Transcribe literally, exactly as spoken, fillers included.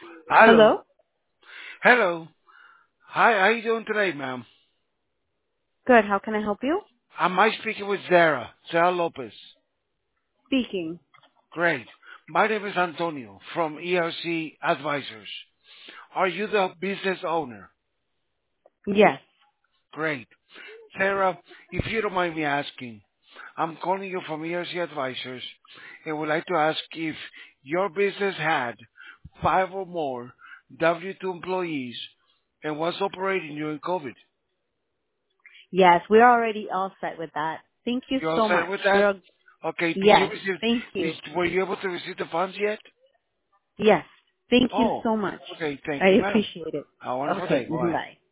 Hello. Hello? Hello. Hi, how you doing today, ma'am? Good. How can I help you? Am I speaking with Zara? Zara Lopez. Speaking. Great. My name is Antonio from E R C Advisors. Are you the business owner? Yes. Great. Sarah, if you don't mind me asking, I'm calling you from E R C Advisors and would like to ask if your business had five or more W two employees and was operating during COVID. Yes, we're already all set with that. Thank you You all so set much. with that? We're Okay. Did you yes. receive? Thank Did, you. were you able to receive the funds yet? Yes. Thank you Oh. so much. Okay. Thank I you, ma'am. appreciate it. Have a wonderful Okay. day. Bye. Bye.